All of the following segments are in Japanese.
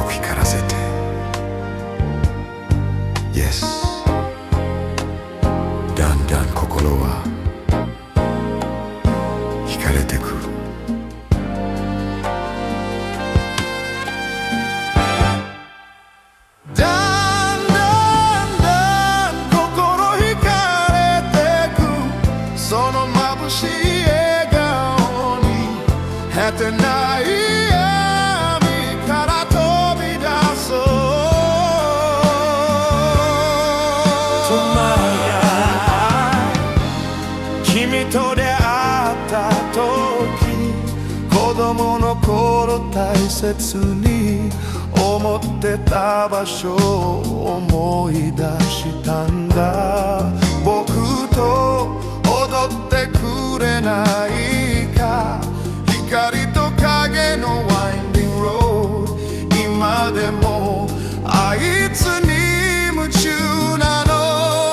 く光らせて Yes だんだん心は惹かれてくだんだん心惹かれてくその眩しい笑顔に果てない闇から飛び出そう君と出会った時子供の頃大切に思ってた場所を思い出したんだ僕と踊ってくれないか光と影のワインディングロード今でもあいつに夢中なの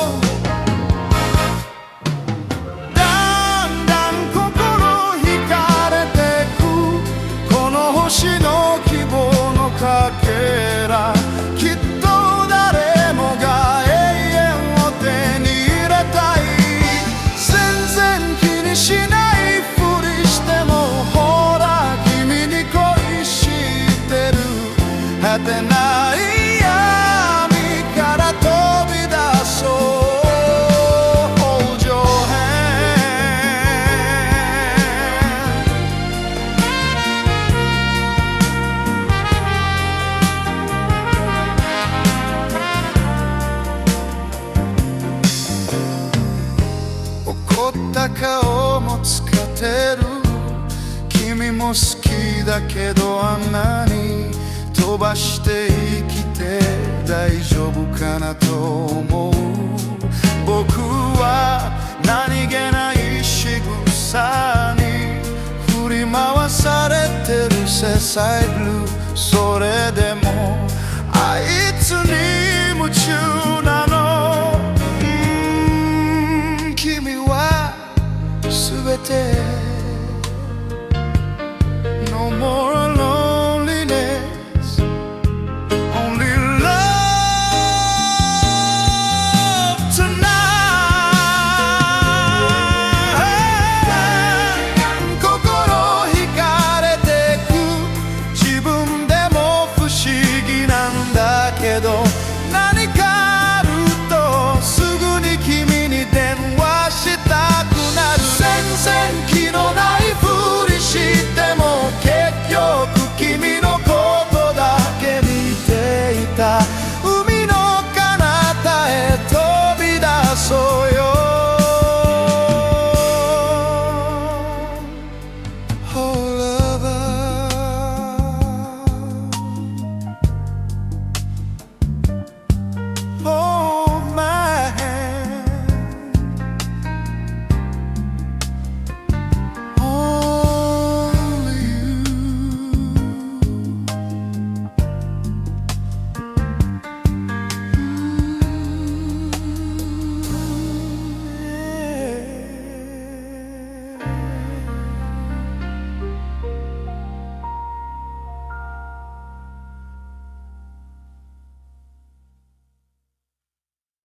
だんだん心惹かれてくこの星の希望のかけらきっと誰もが永遠を手に入れたい全然気にしないふりしてもほら君に恋してる果てない闇から飛び出そうHold your hand怒った顔も使ってる君も好きだけどあんなに飛ばして生きて大丈夫かなと思う僕は何気ない仕草に振り回されてる精細ブルーそれでもあいつに夢中なの君は全て No more